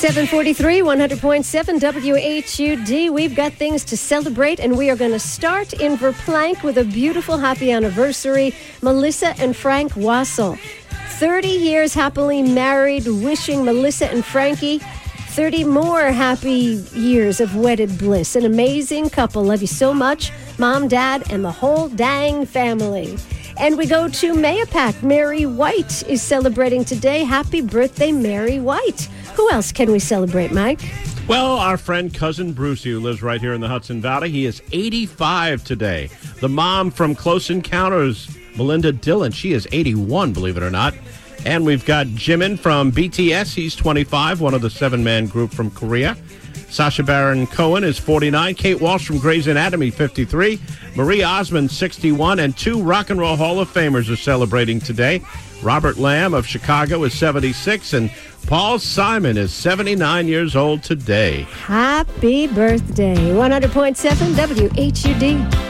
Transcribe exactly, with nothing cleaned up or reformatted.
seven forty-three, one hundred point seven W H U D. We've got things to celebrate, and we are going to start in Verplank with a beautiful happy anniversary. Melissa and Frank Wassel. thirty years happily married, wishing Melissa and Frankie thirty more happy years of wedded bliss. An amazing couple. Love you so much, Mom, Dad, and the whole dang family. And we go to Mayapack. Mary White is celebrating today. Happy birthday, Mary White. Who else can we celebrate, Mike? Well, our friend Cousin Brucey, who lives right here in the Hudson Valley, he is eighty-five today. The mom from Close Encounters, Melinda Dillon, she is eighty-one, believe it or not. And we've got Jimin from B T S, he's twenty-five, one of the seven-man group from Korea. Sacha Baron Cohen is forty-nine. Kate Walsh from Grey's Anatomy, fifty-three. Marie Osmond, sixty-one. And two Rock and Roll Hall of Famers are celebrating today. Robert Lamb of Chicago is seventy-six. And Paul Simon is seventy-nine years old today. Happy birthday. one hundred point seven W H U D.